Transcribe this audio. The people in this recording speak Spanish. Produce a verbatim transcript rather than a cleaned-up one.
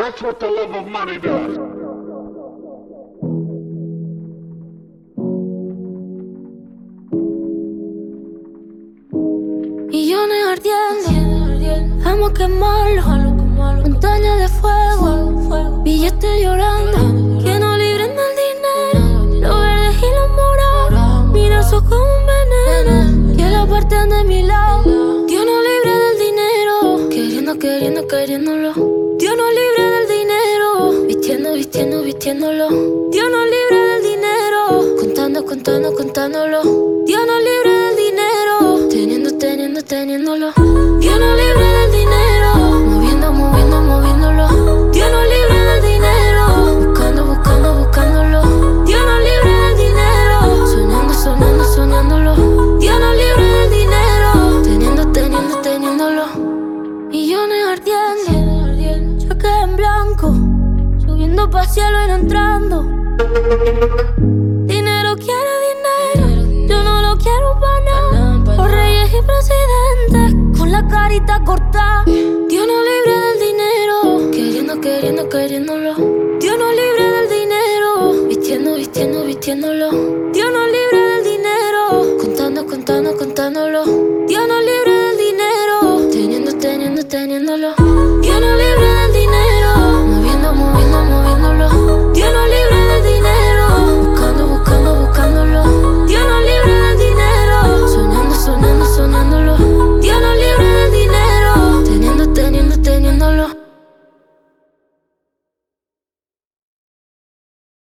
That's what the love of money does. Millones ardiendo, vamos a quemarlo. Montaña de fuego, billetes llorando. Que no libren del dinero, los verdes y los morados. Mira eso como un veneno, que la parten de mi lado. Dios no libre del dinero, queriendo, queriendo, queriéndolo. Dios no libre del dinero, vistiendo, vistiendo, vistiéndolo. Dios no libre del dinero, contando, contando, contándolo. Dios no libre del dinero, teniendo, teniendo, teniéndolo. Dios no libre del dinero, moviendo, moviendo, moviéndolo. Dios no libre del dinero, buscando, buscando, buscándolo. Dios no libre del dinero, soñando, soñando, soñándolo. Dios no libre del dinero, teniendo, teniendo, teniéndolo. Millones ardiendo, cheque en blanco, subiendo pa' cielo y no entrando. Dinero quiere dinero, yo no lo quiero pa' nada. Los reyes y presidentes con la carita cortada. Dios no libre del dinero, queriendo, queriendo, queriéndolo. Dios no libre del dinero, vistiendo, vistiendo, vistiéndolo. Dios no libre del dinero, contando, contando, contándolo. Dios no libre del dinero, teniendo, teniendo, teniéndolo.